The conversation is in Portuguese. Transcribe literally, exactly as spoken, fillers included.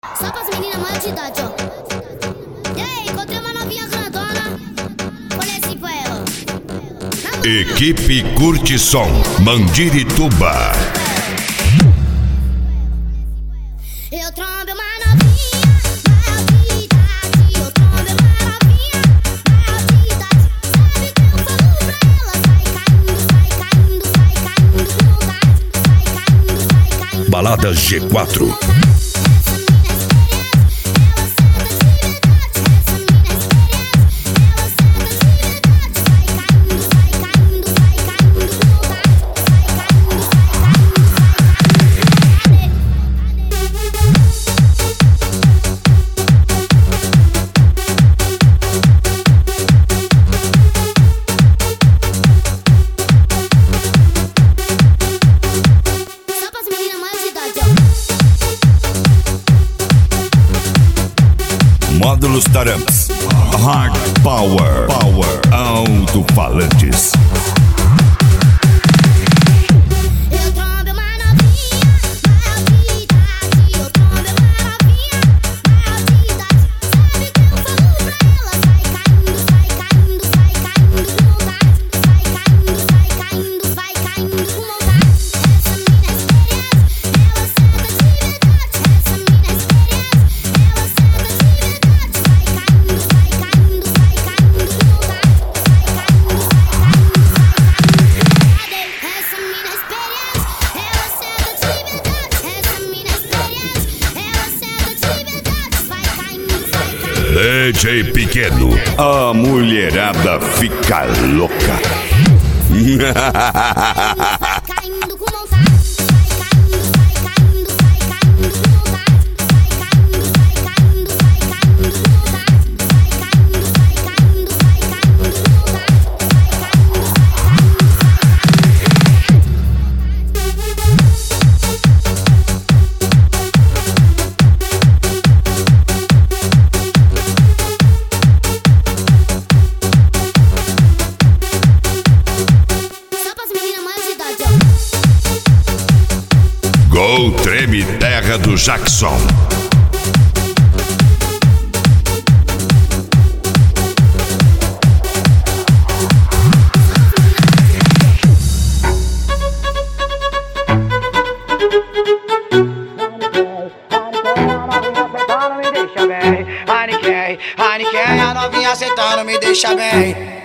Só pras meninas maior de idade, ó. E aí, encontrei uma novinha grandona. Falei assim pra ela. Equipe Curte Som, Mandirituba. Eu trombo uma novinha, maior de idade. Eu trombo uma novinha, maior de idade. Sabe que eu falo pra ela? Sai caindo, sai caindo, sai caindo com vontade. Sai caindo, sai caindo. Balada G quatro. Módulos Taramps, Hard Power, Power, Alto-Falantes. Eu trombo uma novinha, maior de idade. Eu trombo uma novinha, maior de idade. Sabe que eu falo pra ela? Sai caindo, sai caindo, sai caindo com vontade. Sai caindo, sai caindo, vai caindo com vontade. Essa mina é experiente, ela senta de verdade. Essa mina é experiente, ela senta de verdade. Sai caindo, sai caindo, vai caindo com vontade. Sai caindo, sai caindo, vai caindo. Essa mina é experiente, ela senta de verdade. Essa mina é experiente, ela senta de verdade. Vai caindo, vai caindo. D J Pequeno, a mulherada fica louca. Caindo com vontade. Vai caindo, vai caindo, vai caindo com vontade. Vai caindo, vai caindo, vai caindo com vontade. Vai caindo, vai caindo, vai caindo com vontade. Vai caindo, vai Só pras meninas maior de idade, ó. Gol Treme Terra do Jackson. A novinha sentando me deixa bem.